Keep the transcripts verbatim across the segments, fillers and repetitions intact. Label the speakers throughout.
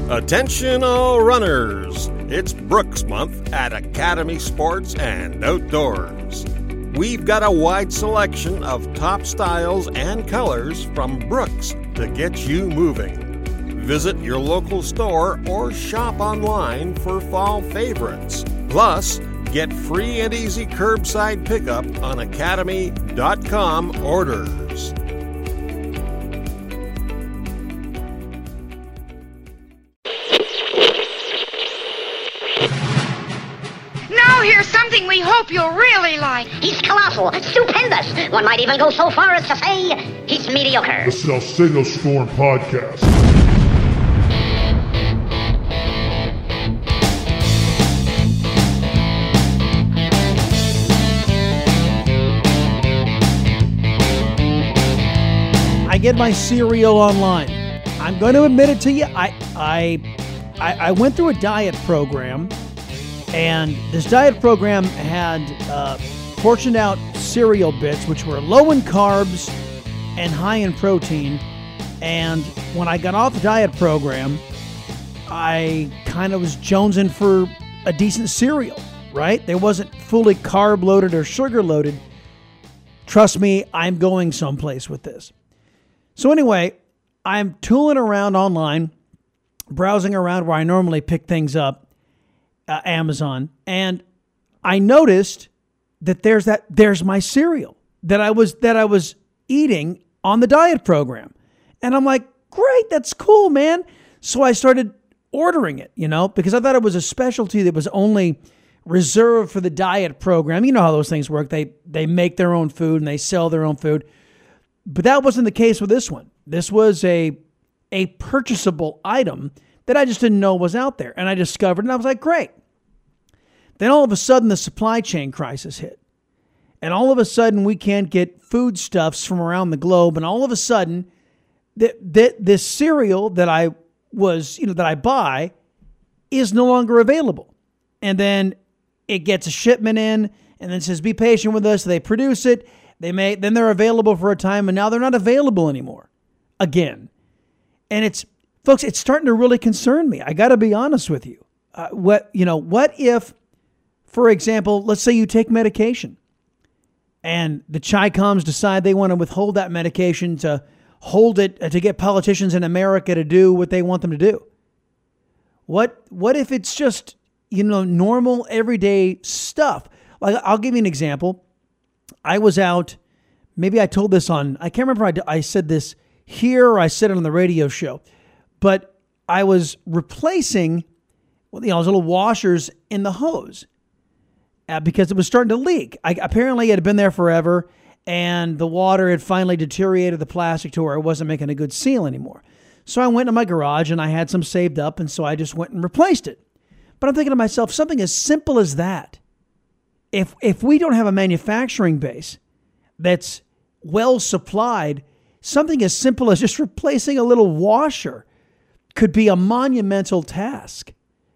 Speaker 1: Attention all runners! It's Brooks Month at Academy Sports and Outdoors. We've got a wide selection of top styles and colors from Brooks to get you moving. Visit your local store or shop online for fall favorites. Plus, get free and easy curbside pickup on academy dot com orders.
Speaker 2: Now here's something we hope you'll really like.
Speaker 3: He's colossal, stupendous. One might even go so far as to say he's mediocre.
Speaker 4: The Salcedo Storm Podcast.
Speaker 5: I get my cereal online. I'm going to admit it to you. I I I, I went through a diet program, and this diet program had uh, portioned out cereal bits, which were low in carbs and high in protein. And when I got off the diet program, I kind of was jonesing for a decent cereal, right? There wasn't fully carb loaded or sugar loaded. Trust me, I'm going someplace with this. So anyway, I'm tooling around online, browsing around where I normally pick things up, uh, Amazon, and I noticed that there's that there's my cereal that I was that I was eating on the diet program, and I'm like, great, that's cool, man. So I started ordering it, you know, because I thought it was a specialty that was only reserved for the diet program. You know how those things work. They they make their own food and they sell their own food. But that wasn't the case with this one. This was a a purchasable item that I just didn't know was out there. And I discovered, and I was like, great. Then all of a sudden, the supply chain crisis hit. And all of a sudden, we can't get foodstuffs from around the globe. And all of a sudden, th- th- this cereal that I was, you know, that I buy is no longer available. And then it gets a shipment in, and then says, be patient with us. They produce it. They may, then they're available for a time, and now they're not available anymore. Again. And it's, folks, it's starting to really concern me. I got to be honest with you. Uh, what, you know, what if, for example, let's say you take medication and the Chi-Coms decide they want to withhold that medication to hold it, uh, to get politicians in America to do what they want them to do. What, what if it's just, you know, normal everyday stuff? Like, I'll give you an example. I was out, maybe I told this on, I can't remember if I, I said this here or I said it on the radio show, but I was replacing, well, you know, those little washers in the hose uh, because it was starting to leak. I, apparently it had been there forever, and the water had finally deteriorated the plastic to where it wasn't making a good seal anymore. So I went to my garage and I had some saved up, and so I just went and replaced it. But I'm thinking to myself, something as simple as that, If if we don't have a manufacturing base that's well supplied, something as simple as just replacing a little washer could be a monumental task.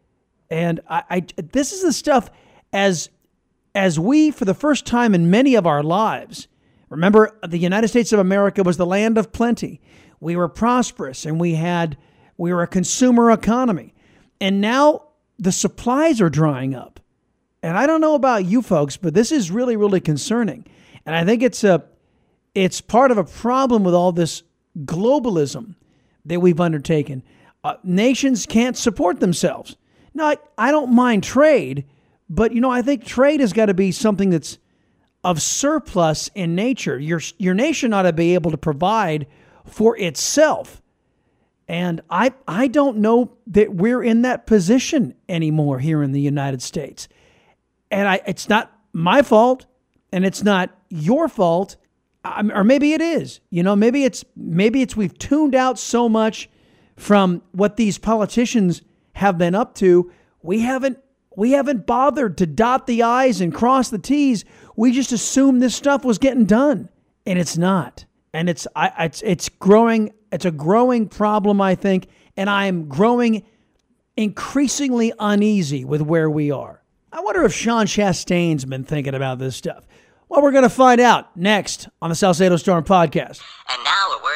Speaker 5: And I, I this is the stuff as as we, for the first time in many of our lives, remember the United States of America was the land of plenty. We were prosperous, and we had we were a consumer economy. And now the supplies are drying up. And I don't know about you folks, but this is really, really concerning. And I think it's a, it's part of a problem with all this globalism that we've undertaken. Uh, nations can't support themselves. Now, I, I don't mind trade, but, you know, I think trade has got to be something that's of surplus in nature. Your, your nation ought to be able to provide for itself. And I, I don't know that we're in that position anymore here in the United States. And I, it's not my fault, and it's not your fault, um, or maybe it is. You know, maybe it's maybe it's we've tuned out so much from what these politicians have been up to. We haven't we haven't bothered to dot the I's and cross the T's. We just assumed this stuff was getting done, and it's not. And it's I it's it's growing. It's a growing problem, I think, and I am growing increasingly uneasy with where we are. I wonder if Sean Chastain's been thinking about this stuff. Well, we're going to find out next on the Salcedo Storm Podcast.
Speaker 3: And now a word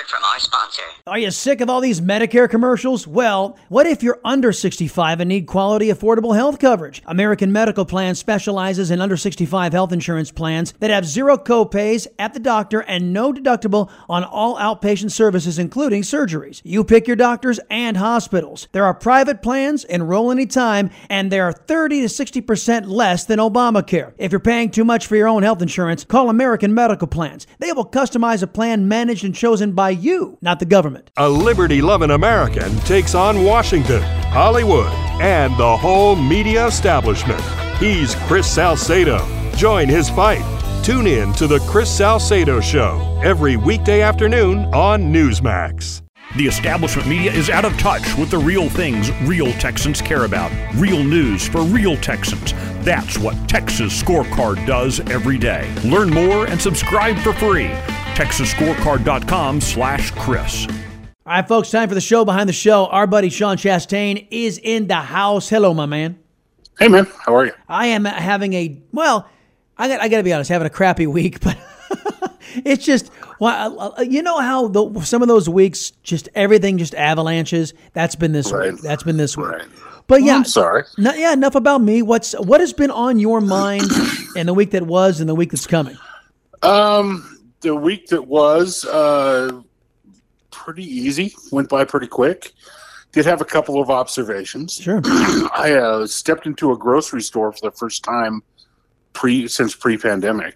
Speaker 6: word from our sponsor.
Speaker 5: Are you sick of all these Medicare commercials? Well, what if you're under sixty-five and need quality, affordable health coverage? American Medical Plan specializes in under sixty-five health insurance plans that have zero copays at the doctor and no deductible on all outpatient services, including surgeries. You pick your doctors and hospitals. There are private plans, enroll anytime, and they are thirty to sixty percent less than Obamacare. If you're paying too much for your own health insurance, call American Medical Plans. They will customize a plan managed and chosen by you, not the government.
Speaker 7: A liberty-loving American takes on Washington, Hollywood, and the whole media establishment. He's Chris Salcedo. Join his fight. Tune in to The Chris Salcedo Show every weekday afternoon on Newsmax.
Speaker 8: The establishment media is out of touch with the real things real Texans care about. Real news for real Texans. That's what Texas Scorecard does every day. Learn more and subscribe for free. Texas Scorecard dot com slash Chris.
Speaker 5: All right, folks, time for the show behind the show. Our buddy Sean Chastain is in the house. Hello, my man.
Speaker 9: Hey, man. How are you?
Speaker 5: I am having a, well, I got I got to be honest, having a crappy week, but it's just, well, you know how the, some of those weeks, just everything just avalanches? That's been this
Speaker 9: right.
Speaker 5: week. That's been this week.
Speaker 9: Right.
Speaker 5: But yeah,
Speaker 9: I'm sorry.
Speaker 5: No, yeah, enough about me. What's What has been on your mind in the week that was and the week that's coming?
Speaker 9: Um, the week that was uh, pretty easy. Went by pretty quick. Did have a couple of observations.
Speaker 5: Sure.
Speaker 9: I uh, stepped into a grocery store for the first time pre since pre-pandemic.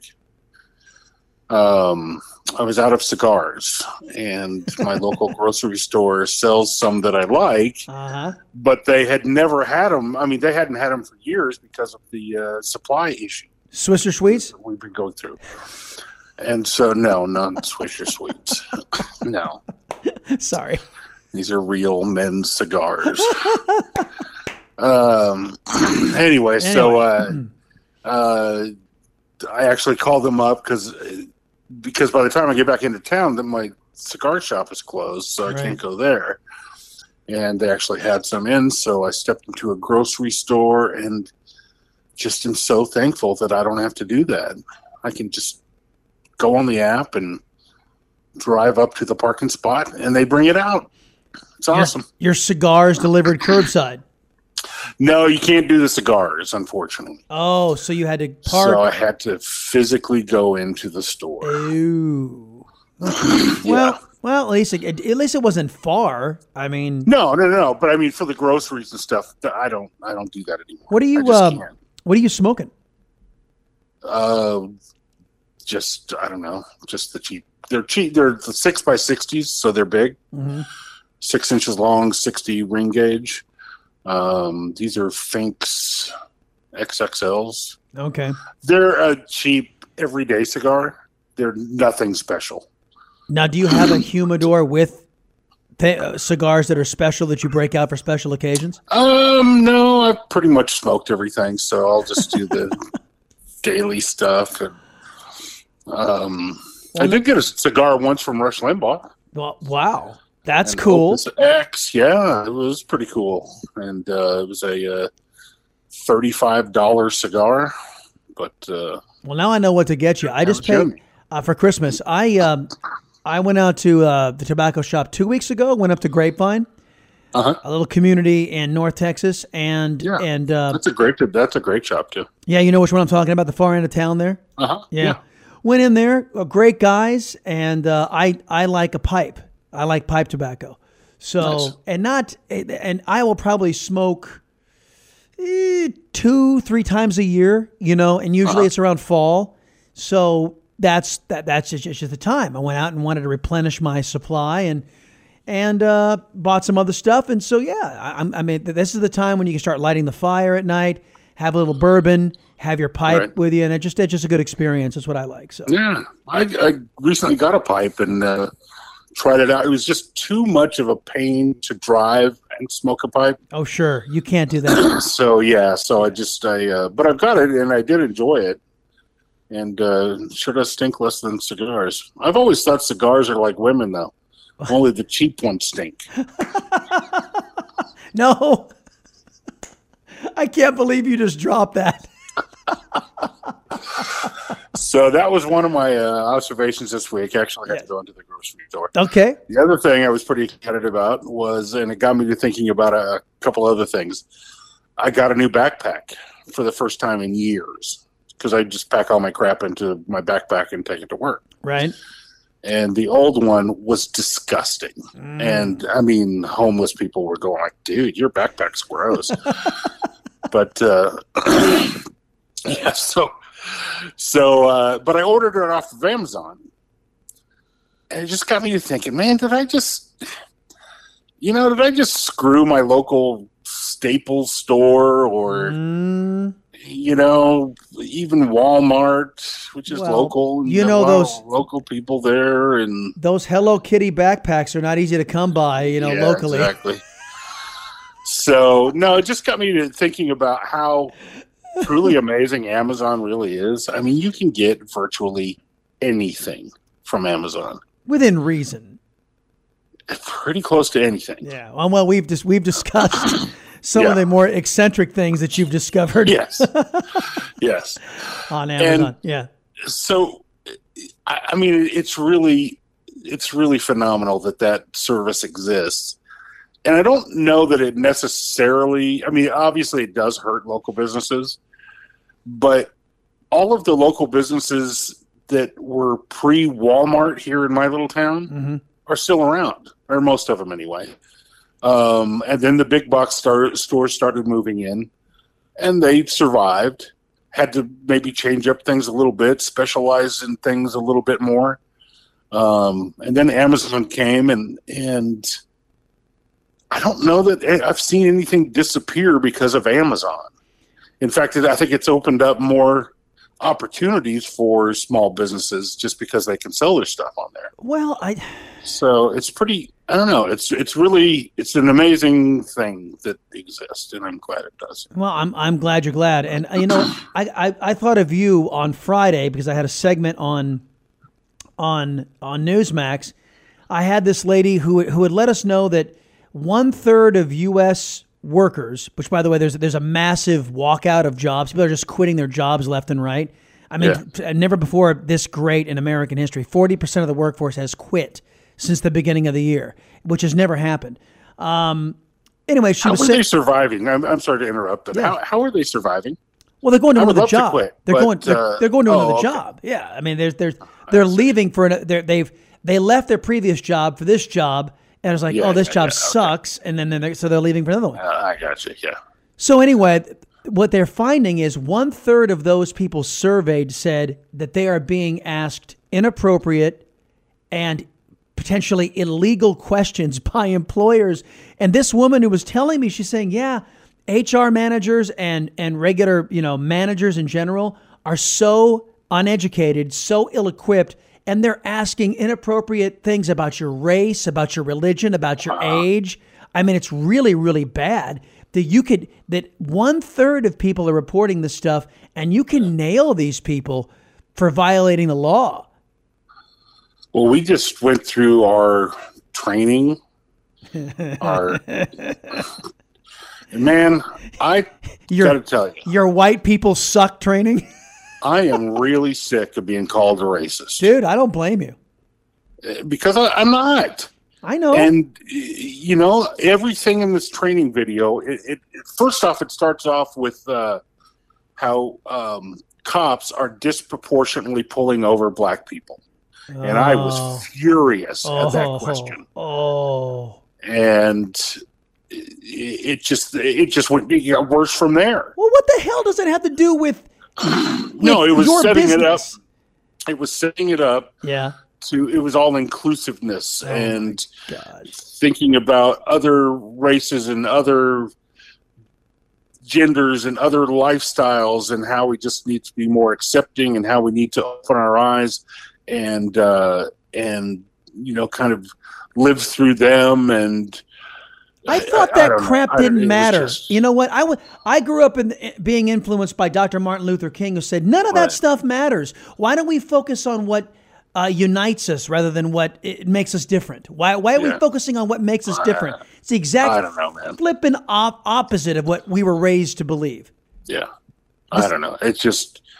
Speaker 9: Um, I was out of cigars, and my local grocery store sells some that I like,
Speaker 5: uh-huh.
Speaker 9: but they had never had them. I mean, they hadn't had them for years because of the uh, supply issue.
Speaker 5: Swisher Sweets?
Speaker 9: We've been going through. And so, no, not Swisher Sweets. No.
Speaker 5: Sorry.
Speaker 9: These are real men's cigars. um. Anyway, anyway, so uh, uh, I actually called them up because because by the time I get back into town, then my cigar shop is closed, so
Speaker 5: right.
Speaker 9: I can't go there. And they actually had some in, so I stepped into a grocery store and just am so thankful that I don't have to do that. I can just go on the app and drive up to the parking spot, and they bring it out. It's awesome.
Speaker 5: Your, your cigars delivered curbside?
Speaker 9: No, you can't do the cigars, unfortunately.
Speaker 5: Oh, so you had to park.
Speaker 9: So I had to physically go into the store.
Speaker 5: Ooh.
Speaker 9: yeah.
Speaker 5: Well, well, at least it, at least it wasn't far. I mean,
Speaker 9: no, no, no. But I mean, for the groceries and stuff, I don't, I don't do that anymore.
Speaker 5: What are you? Um, what are you smoking?
Speaker 9: Uh, just I don't know. Just the cheap. They're cheap. They're the six by sixties, so they're big.
Speaker 5: Mm-hmm.
Speaker 9: Six inches long, sixty ring gauge. Um, these are Finks X X Ls.
Speaker 5: Okay.
Speaker 9: They're a cheap everyday cigar. They're nothing special.
Speaker 5: Now, do you have a humidor with th- uh, cigars that are special that you break out for special occasions?
Speaker 9: Um, no, I've pretty much smoked everything, so I'll just do the daily stuff. And, um, well, I did get a cigar once from Rush Limbaugh.
Speaker 5: Well, wow. That's
Speaker 9: and
Speaker 5: cool.
Speaker 9: Opus X, yeah, it was pretty cool. And uh, it was a uh, thirty-five dollars cigar. But uh,
Speaker 5: well, now I know what to get you. I just paid uh, for Christmas. I um, I went out to uh, the tobacco shop two weeks ago. Went up to Grapevine,
Speaker 9: uh-huh.
Speaker 5: a little community in North Texas, and
Speaker 9: yeah,
Speaker 5: and uh,
Speaker 9: that's a great that's a great shop too.
Speaker 5: Yeah, you know which one I'm talking about, the far end of town there.
Speaker 9: Uh huh.
Speaker 5: Yeah.
Speaker 9: yeah,
Speaker 5: went in there, uh, great guys, and uh, I I like a pipe. I like pipe tobacco. So, nice. and not, and I will probably smoke eh, two, three times a year, you know, and usually uh-huh. it's around fall. So that's, that, that's just, just the time. I went out and wanted to replenish my supply and, and, uh, bought some other stuff. And so, yeah, I, I mean, this is the time when you can start lighting the fire at night, have a little bourbon, have your pipe right. with you. And it just, it's just a good experience. That's what I like. So,
Speaker 9: yeah, I, I recently got a pipe and, uh, tried it out. It was just too much of a pain to drive and smoke a pipe.
Speaker 5: Oh, sure. You can't do that.
Speaker 9: so, yeah. So I just, I, uh, but I've got it and I did enjoy it. And uh, sure does stink less than cigars. I've always thought cigars are like women, though. Only the cheap ones stink.
Speaker 5: No. I can't believe you just dropped that.
Speaker 9: So So that was one of my uh, observations this week. Actually, I had
Speaker 5: Yeah.
Speaker 9: to go into the grocery store.
Speaker 5: Okay.
Speaker 9: The other thing I was pretty excited about was, and it got me to thinking about a couple other things. I got a new backpack for the first time in years because I just pack all my crap into my backpack and take it to work.
Speaker 5: Right.
Speaker 9: And the old one was disgusting.
Speaker 5: Mm.
Speaker 9: And I mean, homeless people were going like, dude, your backpack's gross. but uh, yeah, so, so, uh, but I ordered it off of Amazon. And it just got me to thinking, man, did I just, you know, did I just screw my local Staples store or,
Speaker 5: Mm.
Speaker 9: you know, even Walmart, which is
Speaker 5: Well,
Speaker 9: local.
Speaker 5: you
Speaker 9: got
Speaker 5: know
Speaker 9: a lot
Speaker 5: those-
Speaker 9: of local people there, and
Speaker 5: Those Hello Kitty backpacks are not easy to come by, you know,
Speaker 9: yeah,
Speaker 5: locally.
Speaker 9: exactly. So no, it just got me to thinking about how truly amazing Amazon really is. I mean, you can get virtually anything from Amazon,
Speaker 5: Within reason.
Speaker 9: pretty close to anything.
Speaker 5: Yeah. Well, well we've just we've discussed some
Speaker 9: Yeah.
Speaker 5: of the more eccentric things that you've discovered
Speaker 9: Yes, yes.
Speaker 5: on Amazon.
Speaker 9: And-
Speaker 5: yeah.
Speaker 9: So, I, I mean, it's really, it's really phenomenal that that service exists. And I don't know that it necessarily, I mean, obviously it does hurt local businesses, but all of the local businesses that were pre-Walmart here in my little town
Speaker 5: Mm-hmm.
Speaker 9: are still around, or most of them anyway. Um, and then the big box star, stores started moving in, and they survived. Had to maybe change up things a little bit, specialize in things a little bit more. Um, and then Amazon came, and and I don't know that I've seen anything disappear because of Amazon. In fact, I think it's opened up more opportunities for small businesses just because they can sell their stuff on there.
Speaker 5: Well, I
Speaker 9: So it's pretty, I don't know, it's it's really, it's an amazing thing that exists, and I'm glad it does.
Speaker 5: well, I'm I'm glad you're glad, and uh, you know, I, I I thought of you on Friday because I had a segment on on on Newsmax. I had this lady who who had let us know that one third of U S workers, which by the way, there's there's a massive walkout of jobs. People are just quitting their jobs left and right. I mean,
Speaker 9: Yeah.
Speaker 5: never before this great in American history. forty percent of the workforce has quit since the beginning of the year, which has never happened. Um, anyway, she
Speaker 9: How
Speaker 5: was
Speaker 9: are
Speaker 5: saying,
Speaker 9: they surviving? I'm, I'm sorry to interrupt, but
Speaker 5: Yeah.
Speaker 9: how, how are they surviving?
Speaker 5: well, they're going to
Speaker 9: I would
Speaker 5: another
Speaker 9: love to
Speaker 5: job.
Speaker 9: quit,
Speaker 5: they're
Speaker 9: but,
Speaker 5: going. They're,
Speaker 9: uh,
Speaker 5: they're going to
Speaker 9: oh,
Speaker 5: another
Speaker 9: okay.
Speaker 5: job. Yeah, I mean, they're they're they're leaving for an, they're, they've they left their previous job for this job, and it's like,
Speaker 9: Yeah,
Speaker 5: oh, this
Speaker 9: yeah,
Speaker 5: job
Speaker 9: yeah, okay.
Speaker 5: sucks, and then then they're, so they're leaving for another one.
Speaker 9: Uh, I got you, yeah.
Speaker 5: So anyway, what they're finding is one third of those people surveyed said that they are being asked inappropriate and potentially illegal questions by employers. And this woman who was telling me, she's saying, yeah, H R managers and, and regular, you know, managers in general are so uneducated, so ill-equipped, and they're asking inappropriate things about your race, about your religion, about your age. I mean, it's really, really bad that you could, that one third of people are reporting this stuff, and you can nail these people for violating the law.
Speaker 9: Well, we just went through our training. our Man, I
Speaker 5: Your-
Speaker 9: got to tell you,
Speaker 5: Your white people suck training?
Speaker 9: I am really sick of being called a racist.
Speaker 5: Dude, I don't blame you.
Speaker 9: Because I, I'm not.
Speaker 5: I know.
Speaker 9: And, you know, everything in this training video, it, it, it first off, it starts off with uh, how um, cops are disproportionately pulling over black people. And I
Speaker 5: Oh.
Speaker 9: was furious at that question.
Speaker 5: Oh.
Speaker 9: And it, it just it just went it got worse from there.
Speaker 5: Well, what the hell does it have to do with,
Speaker 9: No,
Speaker 5: with
Speaker 9: it was
Speaker 5: your
Speaker 9: setting it up.
Speaker 5: business?
Speaker 9: It was setting it up
Speaker 5: Yeah.
Speaker 9: to it was all inclusiveness
Speaker 5: Oh,
Speaker 9: and
Speaker 5: God.
Speaker 9: thinking about other races and other genders and other lifestyles and how we just need to be more accepting and how we need to open our eyes and uh, and you know kind of live through them. And
Speaker 5: I thought
Speaker 9: I
Speaker 5: that
Speaker 9: don't know.
Speaker 5: crap
Speaker 9: I don't- it
Speaker 5: didn't
Speaker 9: was
Speaker 5: matter.
Speaker 9: just-
Speaker 5: You know what? I w- I grew up in being influenced by Doctor Martin Luther King, who said none of that
Speaker 9: Right.
Speaker 5: stuff matters. Why don't we focus on what uh, unites us rather than what it makes us different? Why why are we
Speaker 9: Yeah.
Speaker 5: focusing on what makes us different? It's the exact
Speaker 9: I don't know, man.
Speaker 5: flipping op- opposite of what we were raised to believe.
Speaker 9: Yeah, I don't know. It's just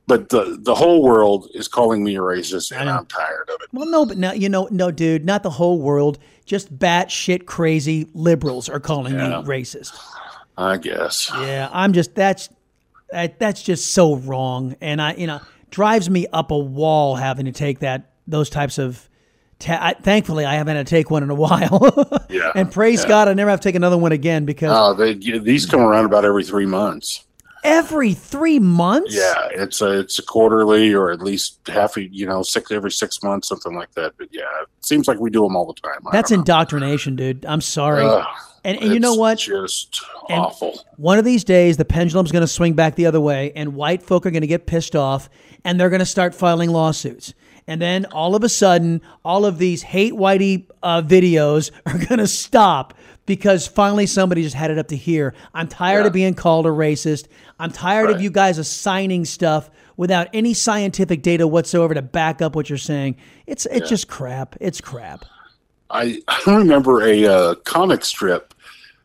Speaker 9: but the the whole world is calling me a racist, and I'm tired of it.
Speaker 5: Well, no, but no, you know, no, dude, not the whole world. Just batshit crazy liberals are calling
Speaker 9: Yeah.
Speaker 5: you racist.
Speaker 9: I guess.
Speaker 5: Yeah, I'm just that's that, that's just so wrong, and I you know drives me up a wall having to take that those types of. Ta- I, thankfully, I haven't had to take one in a while.
Speaker 9: Yeah,
Speaker 5: and praise
Speaker 9: yeah.
Speaker 5: God, I never have to take another one again because
Speaker 9: Oh, they, these come around about every three months.
Speaker 5: every three months.
Speaker 9: Yeah, it's a it's a quarterly or at least half a you know six every six months, something like that. But yeah, it seems like we do them all the time. I
Speaker 5: That's
Speaker 9: don't know.
Speaker 5: indoctrination, dude. I'm sorry.
Speaker 9: Ugh,
Speaker 5: and and you know
Speaker 9: it's
Speaker 5: what?
Speaker 9: Just
Speaker 5: And
Speaker 9: awful.
Speaker 5: One of these days, the pendulum's going to swing back the other way, and white folk are going to get pissed off, and they're going to start filing lawsuits. And then all of a sudden, all of these hate whitey uh, videos are going to stop because finally somebody just had it up to here. I'm tired
Speaker 9: Yeah.
Speaker 5: of being called a racist. I'm tired
Speaker 9: Right.
Speaker 5: of you guys assigning stuff without any scientific data whatsoever to back up what you're saying. It's it's
Speaker 9: Yeah.
Speaker 5: just crap. It's crap.
Speaker 9: I, I remember a uh, comic strip.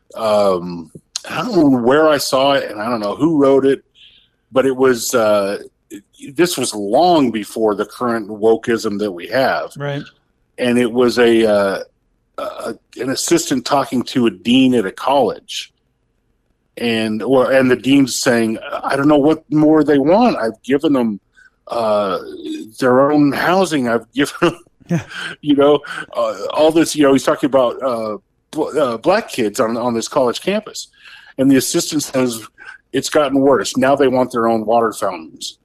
Speaker 9: Um, I don't know where I saw it, and I don't know who wrote it, but it was uh, this was long before the current wokeism that we have,
Speaker 5: Right.
Speaker 9: and it was a, uh, a an assistant talking to a dean at a college, and or and the dean's saying, "I don't know what more they want. I've given them uh, their own housing. I've given them." You know, uh, all this, you know, he's talking about uh, bl- uh, black kids on, on this college campus. And the assistant says, it's gotten worse. Now they want their own water fountains.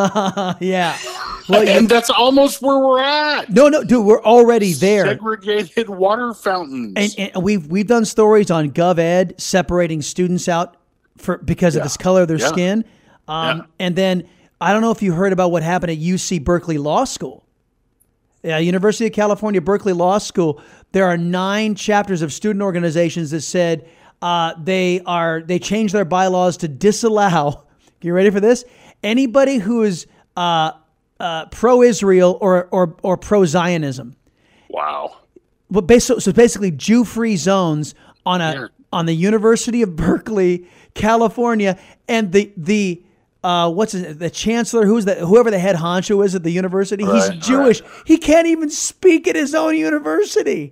Speaker 5: Yeah. Well, you-
Speaker 9: and that's almost where we're at.
Speaker 5: no, no, dude, we're already there.
Speaker 9: Segregated water fountains.
Speaker 5: And, and we've we've done stories on GovEd separating students out for because of
Speaker 9: Yeah.
Speaker 5: this color of their
Speaker 9: Yeah.
Speaker 5: skin. Um,
Speaker 9: Yeah.
Speaker 5: And then I don't know if you heard about what happened at U C Berkeley Law School. Yeah, University of California, Berkeley Law School. There are nine chapters of student organizations that said uh, they are they changed their bylaws to disallow. You ready for this? Anybody who is uh, uh, pro-Israel or or or pro-Zionism.
Speaker 9: wow.
Speaker 5: Well, bas- so, so basically, Jew-free zones on a
Speaker 9: Yeah.
Speaker 5: on the University of Berkeley, California, and the the uh, what's his, the chancellor, who's the whoever the head honcho is at the university, he's
Speaker 9: Right,
Speaker 5: Jewish. He can't even speak at his own university.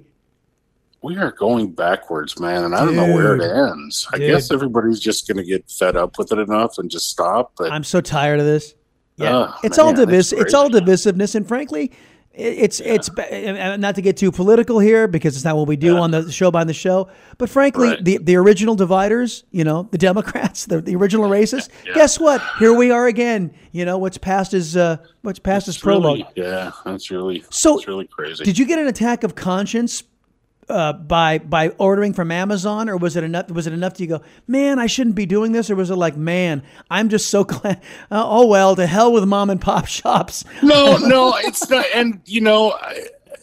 Speaker 9: We are going backwards, man, and I don't know where it
Speaker 5: Dude.
Speaker 9: ends. I
Speaker 5: Dude.
Speaker 9: guess everybody's just going to get fed up with it enough and just stop. But
Speaker 5: I'm so tired of this. Yeah,
Speaker 9: Ugh,
Speaker 5: it's all
Speaker 9: man,
Speaker 5: divis-
Speaker 9: it's
Speaker 5: It's all
Speaker 9: crazy.
Speaker 5: divisiveness, and frankly, it- it's it's uh, not to get too political here because it's not what we do
Speaker 9: Yeah.
Speaker 5: on the show behind the show. But frankly,
Speaker 9: Right.
Speaker 5: the the original dividers, you know, the Democrats, the, the original racists.
Speaker 9: Yeah.
Speaker 5: Guess what? Here we are again. You know, what's past is uh, what's past is
Speaker 9: it's
Speaker 5: prologue.
Speaker 9: really, yeah, that's really
Speaker 5: So,
Speaker 9: it's really crazy.
Speaker 5: Did you get an attack of conscience uh, by by ordering from Amazon, or was it enough? Was it enough to you go, man, I shouldn't be doing this, or was it like, man, I'm just so glad. Uh, oh well, to hell with mom and pop shops.
Speaker 9: No, no, it's not. And you know, I,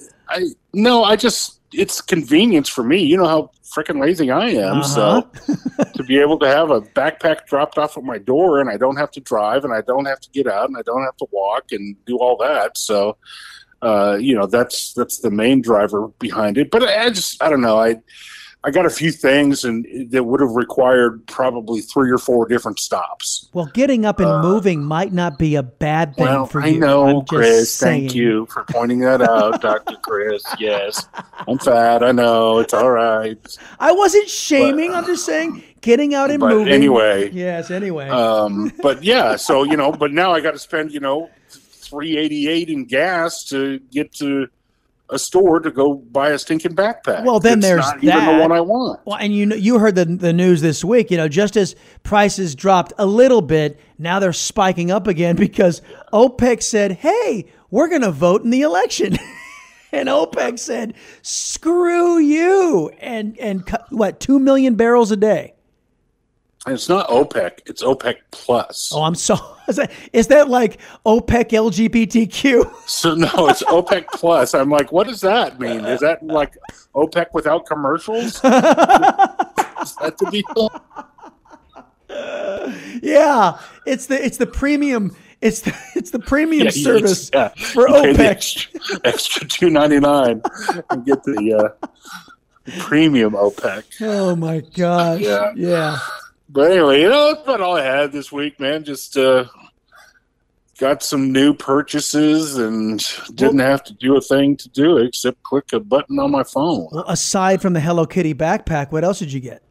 Speaker 9: I no, I just it's convenience for me. You know how freaking lazy I am.
Speaker 5: Uh-huh.
Speaker 9: So to be able to have a backpack dropped off at my door, and I don't have to drive, and I don't have to get out, and I don't have to walk and do all that. So, uh, you know, that's that's the main driver behind it. But I just I don't know. I I got a few things, and that would have required probably three or four different stops.
Speaker 5: Well, getting up and moving might not be a bad thing
Speaker 9: Well,
Speaker 5: for
Speaker 9: I
Speaker 5: you.
Speaker 9: know,
Speaker 5: I'm just
Speaker 9: Chris.
Speaker 5: saying.
Speaker 9: Thank you for pointing that out, Doctor Chris. Yes, I'm fat. I know. It's all right.
Speaker 5: I wasn't shaming. I'm just saying getting out and
Speaker 9: But
Speaker 5: moving.
Speaker 9: anyway.
Speaker 5: Yes. Anyway.
Speaker 9: Um, but yeah, so you know, but now I got to spend you know three eighty-eight in gas to get to a store to go buy a stinking backpack.
Speaker 5: Well, then
Speaker 9: It's
Speaker 5: there's
Speaker 9: not even
Speaker 5: that.
Speaker 9: the one I want.
Speaker 5: Well, and you know, you heard the the news this week. You know, just as prices dropped a little bit, now they're spiking up again because OPEC said, "Hey, we're going to vote in the election," and OPEC said, "Screw you!" and and cut, what two million barrels a day.
Speaker 9: And it's not OPEC; it's OPEC plus.
Speaker 5: Oh, I'm so. Is that, is that like OPEC L G B T Q?
Speaker 9: So no, it's OPEC plus. I'm like, what does that mean? Is that like OPEC without commercials? Is that the deal?
Speaker 5: Yeah, it's the it's the premium. It's the it's the premium
Speaker 9: Yeah,
Speaker 5: service
Speaker 9: yeah.
Speaker 5: for
Speaker 9: You pay the
Speaker 5: OPEC.
Speaker 9: extra, extra two ninety nine and get the uh, premium OPEC.
Speaker 5: Oh my gosh!
Speaker 9: Yeah.
Speaker 5: yeah.
Speaker 9: But anyway, you know, that's about all I had this week, man. Just uh, got some new purchases and didn't
Speaker 5: well,
Speaker 9: have to do a thing to do it except click a button on my phone.
Speaker 5: Well, aside from the Hello Kitty backpack, what else did you get?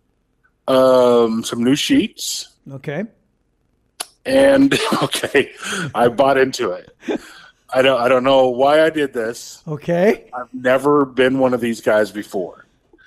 Speaker 9: Um, some new sheets.
Speaker 5: Okay.
Speaker 9: And okay, I bought into it. I don't I don't know why I did this.
Speaker 5: Okay.
Speaker 9: I've never been one of these guys before.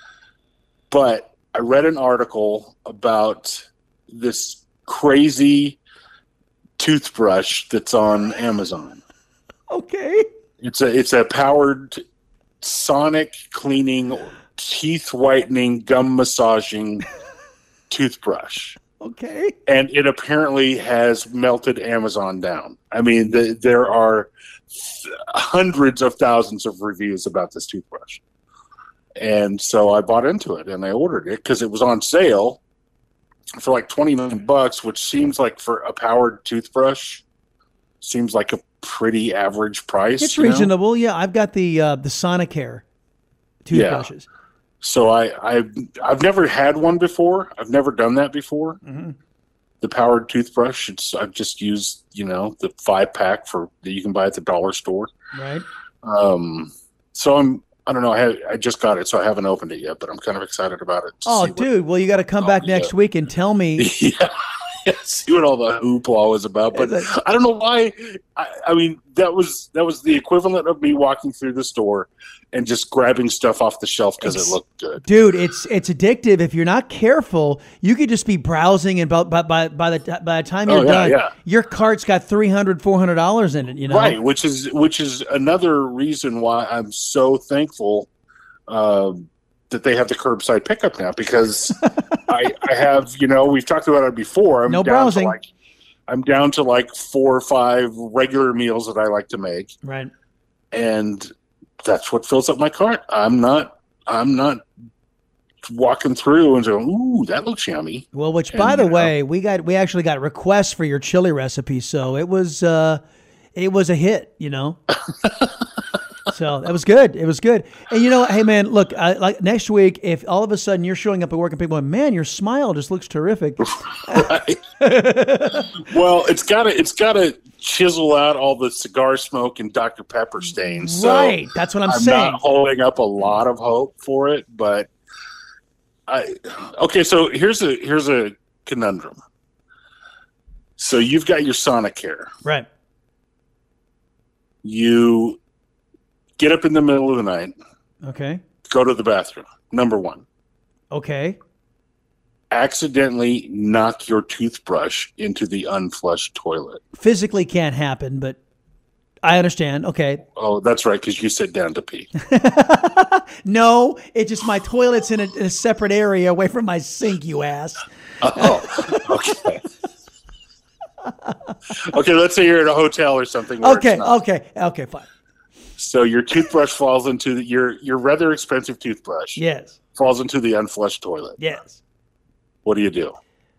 Speaker 9: But I read an article about this crazy toothbrush that's on Amazon.
Speaker 5: Okay.
Speaker 9: It's a it's a powered sonic cleaning, teeth whitening, gum massaging toothbrush.
Speaker 5: Okay.
Speaker 9: And it apparently has melted Amazon down. I mean, the, there are th- hundreds of thousands of reviews about this toothbrush. And so I bought into it and I ordered it because it was on sale for like twenty-nine bucks, which seems like for a powered toothbrush, seems like a pretty average price.
Speaker 5: It's reasonable. Know? Yeah, I've got the uh, the Sonicare toothbrushes.
Speaker 9: Yeah. So I, I've, I've never had one before. I've never done that before.
Speaker 5: Mm-hmm.
Speaker 9: The powered toothbrush. It's I've just used, you know, the five pack for that you can buy at the dollar store.
Speaker 5: Right.
Speaker 9: Um. So I'm. I don't know. I have, I just got it, so I haven't opened it yet. But I'm kind of excited about it.
Speaker 5: Oh, dude! What, well, you got to come
Speaker 9: oh,
Speaker 5: back
Speaker 9: yeah.
Speaker 5: next week and tell me.
Speaker 9: Yeah. See what all the hoopla was about, but I don't know why. I, I mean, that was that was the equivalent of me walking through the store and just grabbing stuff off the shelf because it looked good.
Speaker 5: Dude, it's it's addictive. If you're not careful, you could just be browsing, and by by by the by the time you're
Speaker 9: oh, yeah,
Speaker 5: done,
Speaker 9: yeah.
Speaker 5: your cart's got three hundred, four hundred dollars in it. You know,
Speaker 9: right? Which is which is another reason why I'm so thankful. Um, that they have the curbside pickup now because I, I have, you know, we've talked about it before. I'm
Speaker 5: no
Speaker 9: down
Speaker 5: browsing.
Speaker 9: To like, I'm down to like four or five regular meals that I like to make.
Speaker 5: Right.
Speaker 9: And that's what fills up my cart. I'm not, I'm not walking through and going, ooh, that looks yummy.
Speaker 5: Well, which
Speaker 9: and,
Speaker 5: by the
Speaker 9: you know,
Speaker 5: way, we got, we actually got requests for your chili recipe. So it was, uh, it was a hit, you know? So that was good. It was good. And you know, hey man, look, I, like next week, if all of a sudden you're showing up at work and people are, man, your smile just looks terrific.
Speaker 9: Right. Well, it's gotta, it's gotta chisel out all the cigar smoke and Doctor Pepper stains. So
Speaker 5: right. That's what I'm,
Speaker 9: I'm
Speaker 5: saying.
Speaker 9: I'm not holding up a lot of hope for it, but I, okay. So here's a, here's a conundrum. So you've got your Sonicare.
Speaker 5: Right.
Speaker 9: You get up in the middle of the night.
Speaker 5: Okay.
Speaker 9: Go to the bathroom. Number one.
Speaker 5: Okay.
Speaker 9: Accidentally knock your toothbrush into the unflushed toilet.
Speaker 5: Physically can't happen, but I understand. Okay.
Speaker 9: Oh, that's right, because you sit down to pee.
Speaker 5: No, it's just my toilet's in a, in a separate area away from my sink, you ass.
Speaker 9: Oh, okay. Okay, let's say you're at a hotel or something.
Speaker 5: Okay, okay, okay, fine.
Speaker 9: So your toothbrush falls into the, your your rather expensive toothbrush.
Speaker 5: Yes.
Speaker 9: Falls into the unflushed toilet.
Speaker 5: Yes.
Speaker 9: What do you do?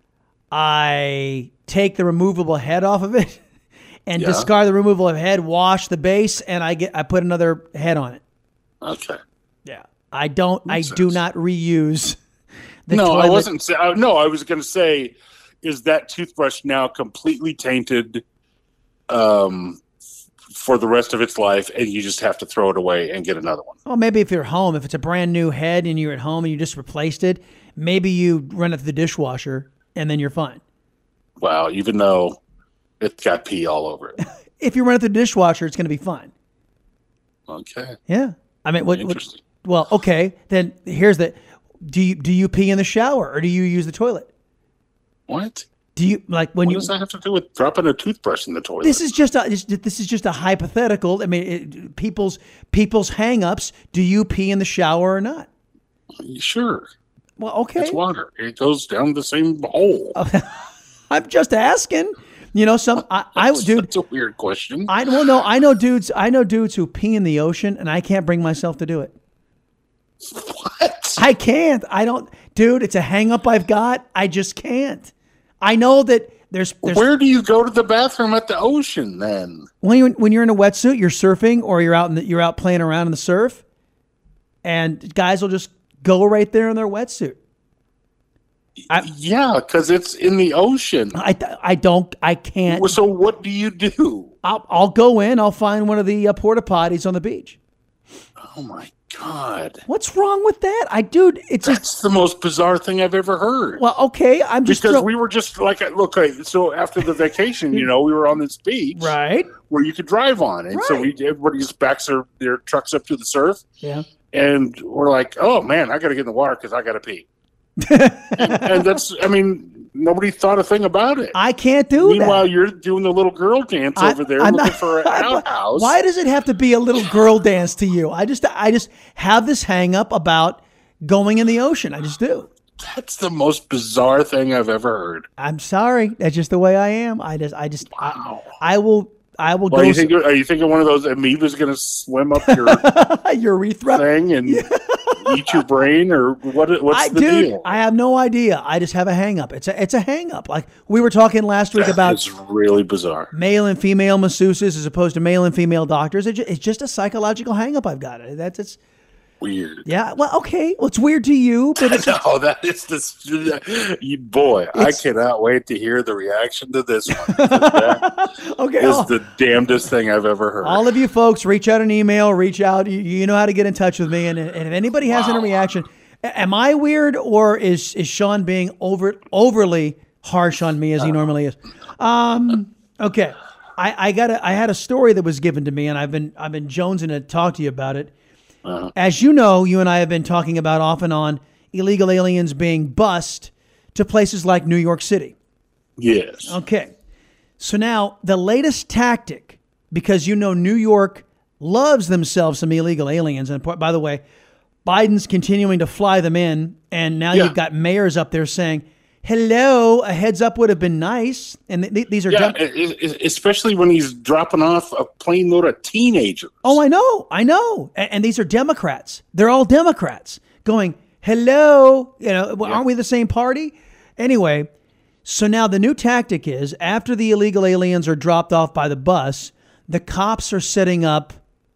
Speaker 5: I take the removable head off of it and
Speaker 9: Yeah.
Speaker 5: discard the removable head, wash the base, and I get I put another head on it.
Speaker 9: Okay.
Speaker 5: Yeah. I don't
Speaker 9: Makes
Speaker 5: I do
Speaker 9: sense.
Speaker 5: not reuse the
Speaker 9: no,
Speaker 5: toilet.
Speaker 9: I wasn't. Say, I, no, I was going to say, is that toothbrush now completely tainted um, for the rest of its life, and you just have to throw it away and get another one?
Speaker 5: Well, maybe if you're home, if it's a brand new head and you're at home and you just replaced it, maybe you run it through the dishwasher and then you're fine.
Speaker 9: Wow, even though it's got pee all over it.
Speaker 5: If you run it through the dishwasher, it's going to be fine.
Speaker 9: Okay.
Speaker 5: Yeah. I mean, what, what,
Speaker 9: Interesting.
Speaker 5: well, okay, then here's the, do you, do you pee in the shower or do you use the toilet?
Speaker 9: What?
Speaker 5: Do you, like when
Speaker 9: What
Speaker 5: you,
Speaker 9: does that have to do with dropping a toothbrush in the toilet?
Speaker 5: this is just a, this, this is just a hypothetical. I mean, it, people's, people's hang-ups. Do you pee in the shower or not?
Speaker 9: Sure.
Speaker 5: Well, okay.
Speaker 9: It's water. It goes down the same hole.
Speaker 5: I'm just asking. You know, some I, I dude.
Speaker 9: That's a weird question.
Speaker 5: I well, no, I know dudes. I know dudes who pee in the ocean, and I can't bring myself to do it.
Speaker 9: What?
Speaker 5: I can't. I don't, dude. It's a hang up I've got. I just can't. I know that there's. there's
Speaker 9: Where do you go to the bathroom at the ocean then?
Speaker 5: when you when you're in a wetsuit, you're surfing, or you're out in the, you're out playing around in the surf, and guys will just go right there in their wetsuit. I,
Speaker 9: yeah, because it's in the ocean.
Speaker 5: I I don't I can't.
Speaker 9: So what do you do?
Speaker 5: I'll I'll go in. I'll find one of the uh, porta potties on the beach.
Speaker 9: Oh my God!
Speaker 5: What's wrong with that? I dude, it's
Speaker 9: That's
Speaker 5: just,
Speaker 9: the most bizarre thing I've ever heard.
Speaker 5: well, okay. I'm just
Speaker 9: because
Speaker 5: throw-
Speaker 9: we were just like, look, so after the vacation, you know, we were on this beach,
Speaker 5: right
Speaker 9: where you could drive on, and
Speaker 5: right.
Speaker 9: so we everybody just backs their their trucks up to the surf,
Speaker 5: yeah,
Speaker 9: and we're like, oh man, I got to get in the water because I got to pee. and, and that's, I mean, nobody thought a thing about it.
Speaker 5: I can't do
Speaker 9: Meanwhile,
Speaker 5: that.
Speaker 9: Meanwhile, you're doing the little girl dance
Speaker 5: I,
Speaker 9: over there
Speaker 5: I'm
Speaker 9: looking
Speaker 5: not,
Speaker 9: for an outhouse.
Speaker 5: Why does it have to be a little girl dance to you? I just, I just have this hang up about going in the ocean. I just do.
Speaker 9: That's the most bizarre thing I've ever heard.
Speaker 5: I'm sorry. That's just the way I am. I just, I just,
Speaker 9: Wow.
Speaker 5: I, I will, I will
Speaker 9: Well,
Speaker 5: go.
Speaker 9: you think, are you thinking one of those amoebas going to swim up your
Speaker 5: urethra
Speaker 9: thing and eat your brain, or what? What's
Speaker 5: I,
Speaker 9: the
Speaker 5: dude,
Speaker 9: deal?
Speaker 5: I have no idea. I just have a hang up. It's a, it's a hang up. Like we were talking last week about
Speaker 9: It's really bizarre.
Speaker 5: male and female masseuses as opposed to male and female doctors. It just, it's just a psychological hang up I've got. That's it's
Speaker 9: Weird.
Speaker 5: yeah. Well, okay. Well, it's weird to you, but it's
Speaker 9: No, that is this. You, boy, I cannot wait to hear the reaction to this one. That
Speaker 5: okay.
Speaker 9: is
Speaker 5: all,
Speaker 9: the damnedest thing I've ever heard.
Speaker 5: all of you folks, reach out an email. Reach out. You, you know how to get in touch with me. And, and if anybody has
Speaker 9: Wow.
Speaker 5: any reaction, a- am I weird or is is Sean being over overly harsh on me as he normally is? Um. Okay. I, I got a, I had a story that was given to me, and I've been I've been jonesing to talk to you about it.
Speaker 9: Uh-huh.
Speaker 5: As you know, you and I have been talking about off and on illegal aliens being bussed to places like New York City.
Speaker 9: Yes.
Speaker 5: Okay. So now the latest tactic, because you know New York loves themselves some illegal aliens. And by the way, Biden's continuing to fly them in. And now
Speaker 9: Yeah.
Speaker 5: you've got mayors up there saying, hello, a heads up would have been nice. And th- these are
Speaker 9: Yeah,
Speaker 5: dem-
Speaker 9: e- e- especially when he's dropping off a plane load of teenagers.
Speaker 5: Oh, I know. I know. And, and these are Democrats. They're all Democrats going, hello, you know, well, aren't we the same party? Anyway, so now the new tactic is after the illegal aliens are dropped off by the bus, the cops are setting up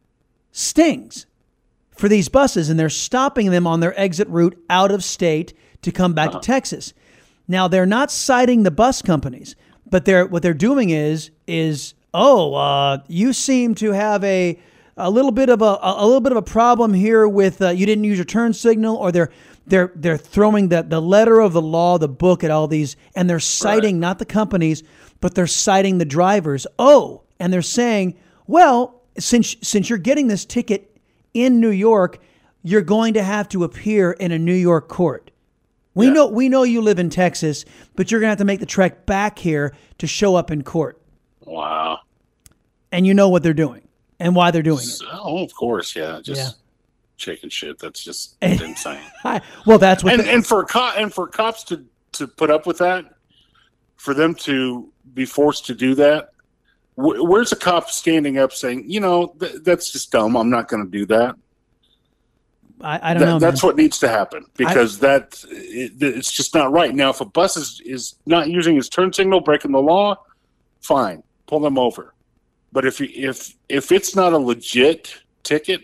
Speaker 5: stings for these buses and they're stopping them on their exit route out of state to come back uh-huh. to Texas. Now they're not citing the bus companies, but they're what they're doing is is oh, uh, you seem to have a a little bit of a a little bit of a problem here with uh, you didn't use your turn signal, or they're they're they're throwing the the letter of the law, the book at all these, and they're citing right. not the companies, but they're citing the drivers. Oh, and they're saying, well, since since you're getting this ticket in New York, you're going to have to appear in a New York court. We yeah. know we know you live in Texas, but you're going to have to make the trek back here to show up in court.
Speaker 9: Wow.
Speaker 5: And you know what they're doing and why they're doing
Speaker 9: so,
Speaker 5: it.
Speaker 9: Oh, of course, yeah. Just
Speaker 5: yeah.
Speaker 9: chicken shit. That's just insane.
Speaker 5: Well, that's what
Speaker 9: and,
Speaker 5: the-
Speaker 9: and for co- and for cops to, to put up with that, for them to be forced to do that, wh- where's a cop standing up saying, you know, th- that's just dumb. I'm not going to do that.
Speaker 5: I, I don't
Speaker 9: that,
Speaker 5: know.
Speaker 9: That's
Speaker 5: man.
Speaker 9: what needs to happen because I, that it, it's just not right. Now, if a bus is, is not using his turn signal, breaking the law, fine, pull them over. But if if if it's not a legit ticket,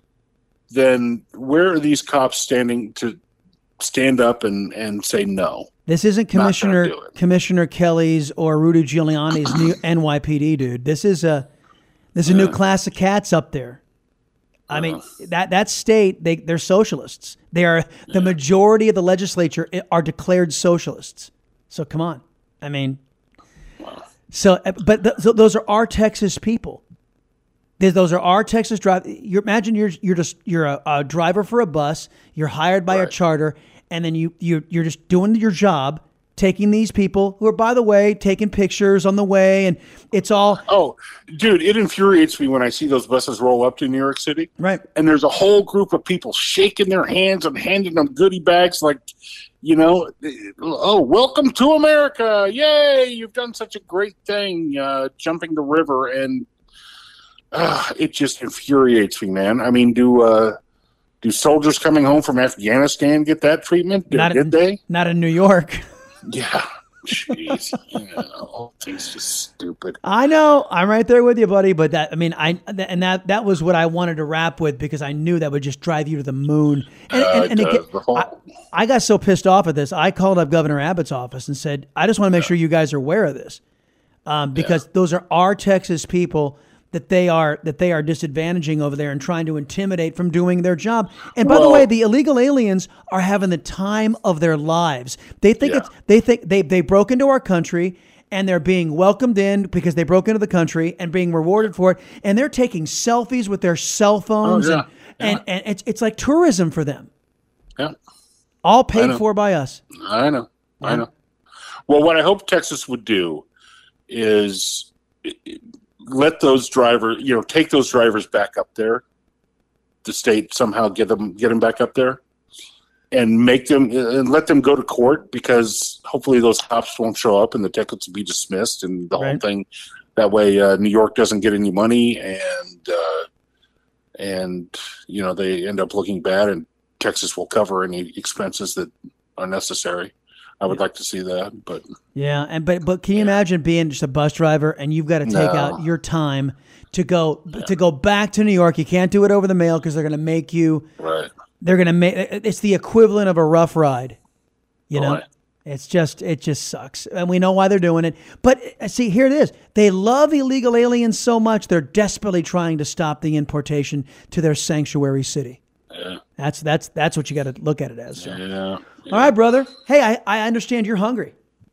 Speaker 9: then where are these cops standing to stand up and, and say no?
Speaker 5: This isn't Commissioner Commissioner Kelly's or Rudy Giuliani's new N Y P D, dude. This is a there's a yeah. new class of cats up there. I mean, that that state, they, they're socialists. They are the majority of the legislature are declared socialists. So come on. I mean, so, but the, so those are our Texas people. Those are our Texas drive. You imagine you're you're just you're a, a driver for a bus. You're hired by right. a charter, and then you you you're just doing your job, taking these people who are, by the way, taking pictures on the way, and it's all.
Speaker 9: Oh, dude, it infuriates me when I see those buses roll up to New York City.
Speaker 5: Right.
Speaker 9: And there's a whole group of people shaking their hands and handing them goodie bags like, you know, oh, welcome to America. Yay, you've done such a great thing, uh, jumping the river. And uh, it just infuriates me, man. I mean, do uh, do soldiers coming home from Afghanistan get that treatment? Did,
Speaker 5: not
Speaker 9: did
Speaker 5: in,
Speaker 9: they?
Speaker 5: Not in New York.
Speaker 9: Yeah. Jeez, you know, it's just stupid.
Speaker 5: I know. I'm right there with you, buddy. But that, I mean, I and that that was what I wanted to wrap with because I knew that would just drive you to the moon. And,
Speaker 9: Uh,
Speaker 5: and, and
Speaker 9: it
Speaker 5: again,
Speaker 9: does, the whole-
Speaker 5: I, I got so pissed off at this. I called up Governor Abbott's office and said, I just want to make sure you guys are aware of this, um, because yeah. those are our Texas people that they are that they are disadvantaging over there and trying to intimidate from doing their job. And by well, the way, the illegal aliens are having the time of their lives. They think
Speaker 9: yeah.
Speaker 5: it's they think they they broke into our country and they're being welcomed in because they broke into the country and being rewarded for it. And they're taking selfies with their cell phones
Speaker 9: oh, yeah.
Speaker 5: and,
Speaker 9: yeah.
Speaker 5: and and it's it's like tourism for them.
Speaker 9: Yeah,
Speaker 5: all paid for by us.
Speaker 9: I know, I know. Well, what I hope Texas would do is let those drivers, you know, take those drivers back up there. The state somehow get them, get them back up there, and make them and let them go to court because hopefully those cops won't show up and the tickets will be dismissed and the right. whole thing. That way, uh, New York doesn't get any money, and uh, and you know they end up looking bad, and Texas will cover any expenses that are necessary. I would like to see that, but
Speaker 5: yeah, and but but can you imagine being just a bus driver and you've got to take no. out your time to go yeah. to go back to New York? You can't do it over the mail because they're going to make you.
Speaker 9: Right.
Speaker 5: They're going to make it's the equivalent of a rough ride. You know,
Speaker 9: right.
Speaker 5: it's just it just sucks, and we know why they're doing it. But see, here it is. They love illegal aliens so much they're desperately trying to stop the importation to their sanctuary city.
Speaker 9: Yeah.
Speaker 5: That's that's that's what you got to look at it as. So.
Speaker 9: Yeah, yeah.
Speaker 5: All right, brother. Hey, I, I understand you're hungry.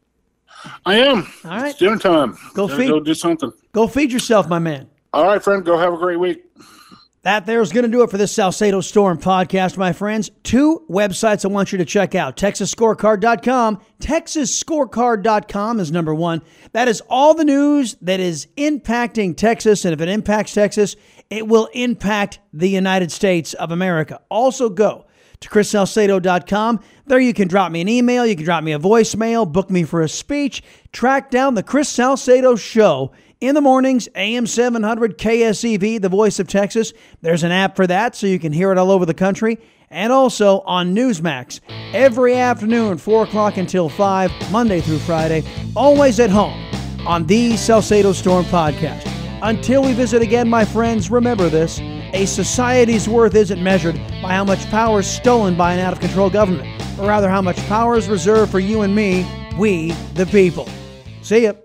Speaker 9: I am.
Speaker 5: All right.
Speaker 9: It's dinner time.
Speaker 5: Go
Speaker 9: Gotta
Speaker 5: feed.
Speaker 9: Go do something.
Speaker 5: Go feed yourself, my man.
Speaker 9: All right, friend. Go have a great week.
Speaker 5: That there's going to do it for this Salcedo Storm podcast, my friends. Two websites I want you to check out. Texas Scorecard dot com. Texas Scorecard dot com is number one. That is all the news that is impacting Texas. And if it impacts Texas, it will impact the United States of America. Also go to Chris Salcedo dot com. There you can drop me an email. You can drop me a voicemail, book me for a speech, track down the Chris Salcedo Show in the mornings, A M seven hundred K S E V, the voice of Texas. There's an app for that so you can hear it all over the country. And also on Newsmax every afternoon, four o'clock until five, Monday through Friday, always at home on the Salcedo Storm podcast. Until we visit again, my friends, remember this. A society's worth isn't measured by how much power is stolen by an out-of-control government, but rather how much power is reserved for you and me, we the people. See ya.